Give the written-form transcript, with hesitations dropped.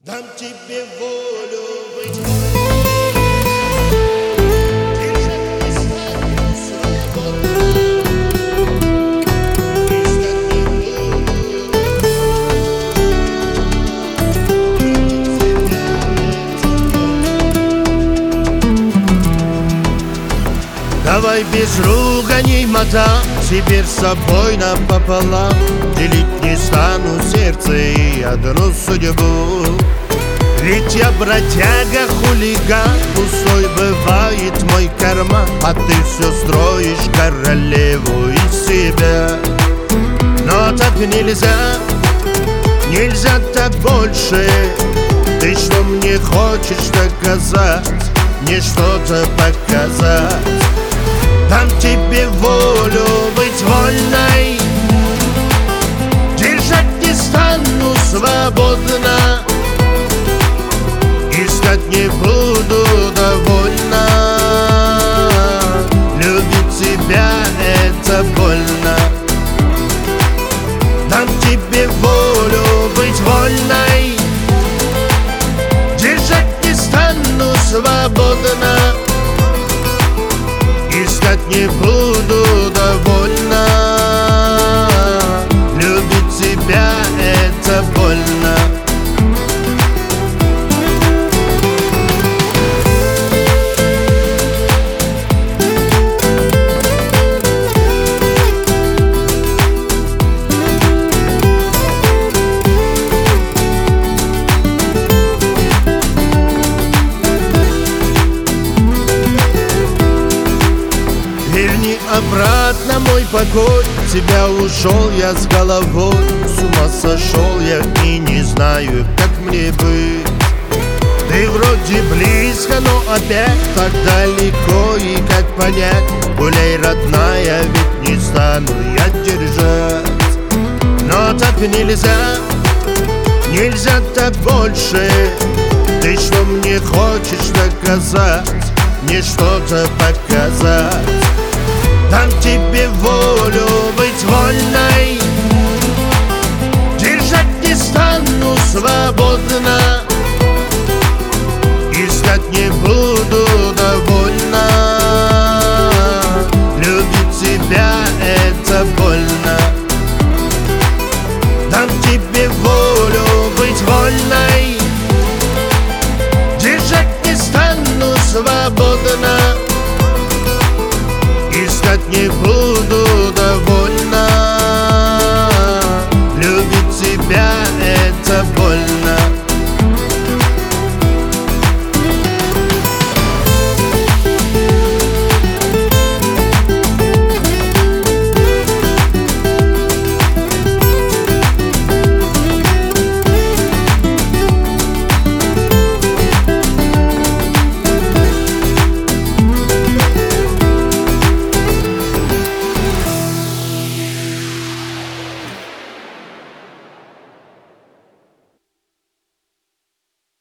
Дам тебе волю быть. Давай без руганий, мота, теперь с собой напополам. Делить не стану сердце и одну судьбу. Ведь я бродяга, хулиган, пустой бывает мой карман, а ты все строишь королеву из себя. Но так нельзя, нельзя так больше. Ты что мне хочешь доказать, мне что-то показать? Дам тебе волю быть вольной, держать не стану свободно, искать не буду довольно. Любить тебя это больно. Дам тебе волю быть вольной, держать не стану свободно, искать не буду довольно. Любить тебя это больно. Верни обратно мой покой, тебя ушел я с головой. С ума сошел я и не знаю, как мне быть. Ты вроде близко, но опять так далеко. И как понять, гуляй, родная, ведь не стану я держать. Но так нельзя, нельзя так больше. Ты что мне хочешь доказать, мне что-то показать? Дам тебе волю быть вольной, держать не стану свободно,